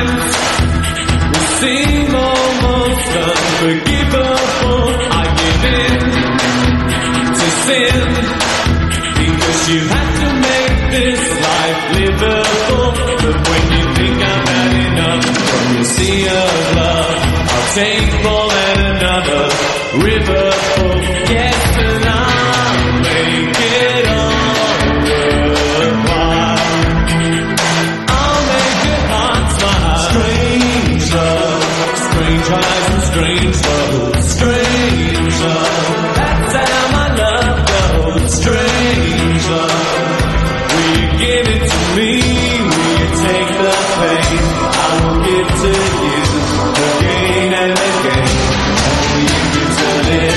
times will seem almost unforgivable. I give in to sin because you have to make this life livable. But when you think I've had enough from your sea of love, I'll take more than another river full. Yes, and I'll make it all worthwhile. I'll make your heart smile. Strange love, strange eyes and strange love, strange love. That's how my love goes. Strange love. Will you give it to me? Will you take the pain? I will give to you again and again. And will you return it?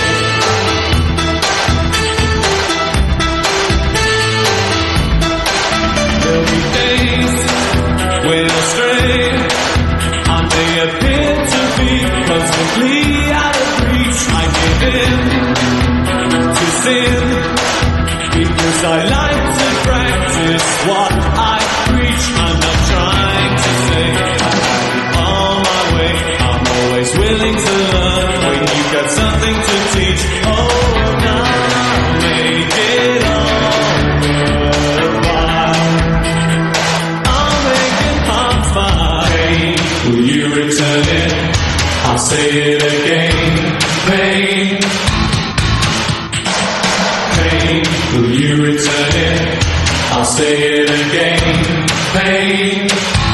There'll be days when I stray. I may appear to be constantly out of reach. I give in to sin because I like to practice what I preach. I'm not trying to say I have it all my way. I'm always willing to learn when you've got something to teach. Oh, and I'll make it all worthwhile. I'll make your heart smile. Pain, will you return it? I'll say it again. Pain, pain, will you return it? I'll say it again. Pain.